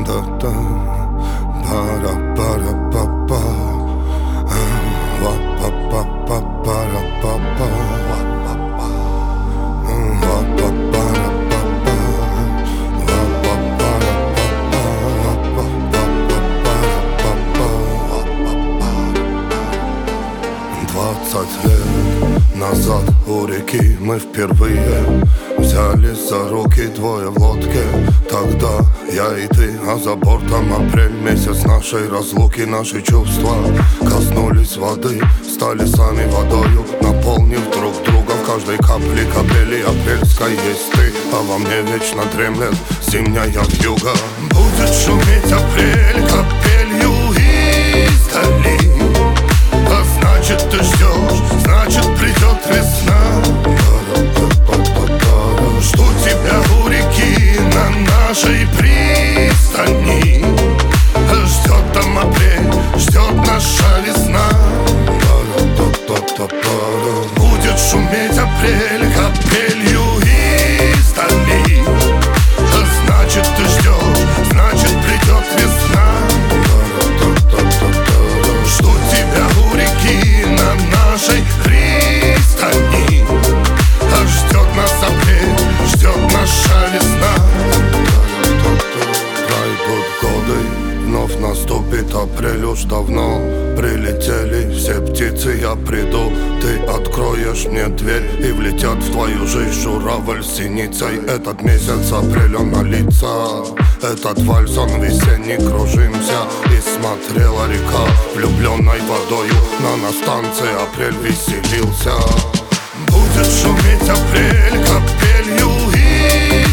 да-да, пара-пара-па-па, ва-па-па-па-пара-па-па, лет назад у реки мы впервые взялись за руки, двое в лодке. Тогда я и ты, а за бортом апрель, месяц нашей разлуки. Наши чувства коснулись воды, стали сами водою, наполнив друг друга. В каждой капле капели апрельской есть ты, а во мне вечно дремлет зимняя вьюга. Будет шуметь апрель капелью издали, а значит ты ждешь, значит придет весна. Жду тебя у реки на нашей пристани. Ждет там апрель, ждет наша весна. Будет шуметь апрель капелью издали, а значит ты ждешь, значит придет весна. Жду тебя у реки на нашей пристани. Ждет нас апрель, ждет наша весна. Пройдут годы, вновь наступит апрель. Уж давно прилетели все птицы, я приду, ты откроешь мне дверь, и влетят в твою жизнь журавль с синицей. Этот месяц апрель, он на лица, этот вальс, он весенний, кружимся. И смотрела река влюбленной водою, но на станции апрель веселился. Будет шуметь апрель капелью